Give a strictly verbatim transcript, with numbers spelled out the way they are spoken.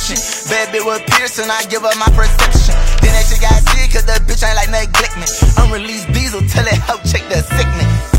exception. Bad bitch with Pearson, I give her my perception. Then that shit got sick, cause the bitch ain't like neglect me. Unreleased diesel, tell it help check the sickness.